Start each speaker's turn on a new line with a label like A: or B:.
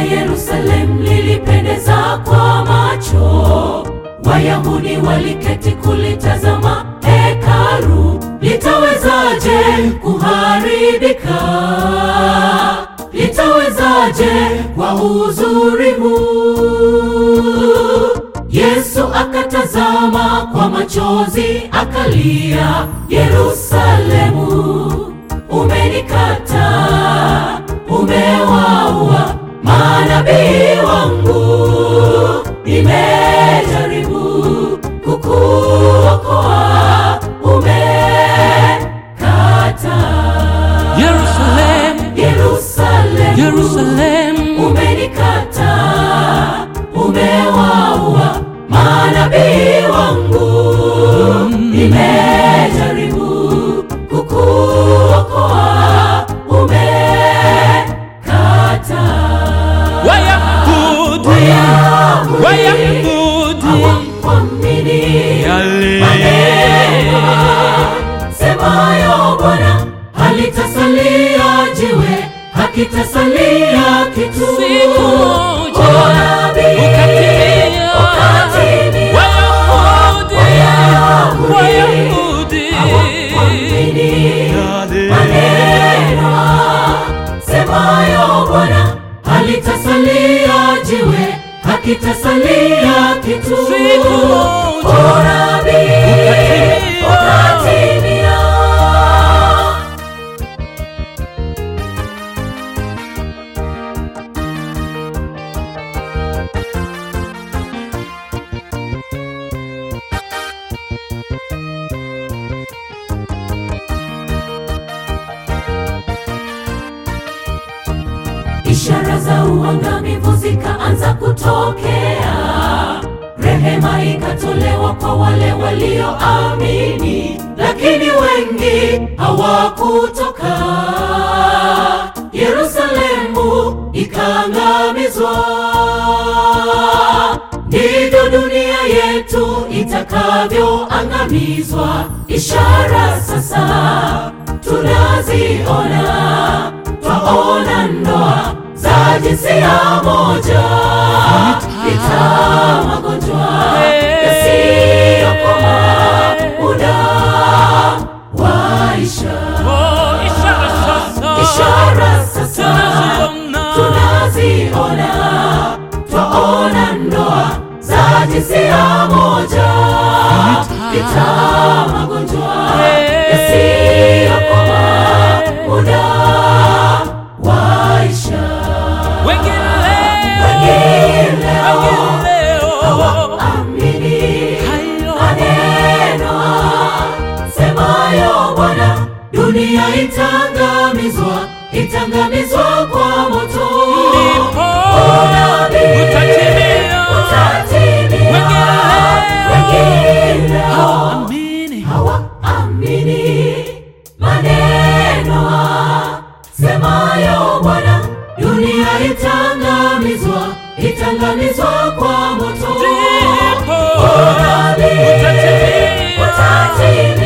A: Yerusalemu lilipendeza kwa macho. Wayahudi waliketi kulitazama hekalu. Litawezaje kuharibika? Litawezaje kwa uzuri huu? Yesu akatazama kwa machozi akalia, Yerusalemu, umenikata, umewaua manabii wangu. Nimejaribu kukuokoa, umekata.
B: Yerusalemu,
A: Yerusalemu,
B: Yerusalemu,
A: umenikata, umewaua manabii wangu. Nimejaribu kukuokoa, umekata.
B: Wayahudi
A: hawakuamini
B: yale
A: maneno semayo Bwana, halitasalia jiwe, hakitasalia kitu.
B: Siku moja
A: ukatimia. Wayahudi hawakuamini maneno semayo Bwana, halitasalia jiwe, hakitasalia kitu.
B: Siku moja
A: ukatimia. Ishara za uangamivu zikaanza kutokea. Rehema ikatolewa kwa wale walioamini, lakini wengi hawakutoka. Yerusalemu ikaangamizwa. Ndivyo dunia yetu itakavyoangamizwa. Ishara sasa tunaziona. Twaona ndoa za jinsia moja, vita, magonjwa yasiyokoma, muda waisha. Ishara sasa tunaziona. Twaona ndoa za jinsia moja, vita, magonjwa yasiyokoma, muda waisha. Wengine hawaamini maneno semayo Bwana, dunia itangamizwa, itangamizwa kwa moto. Unabii utatimia. Wengine hawaamini maneno semayo Bwana, dunia itangamizwa, itangamizwa kwa moto. Unabii utatimia.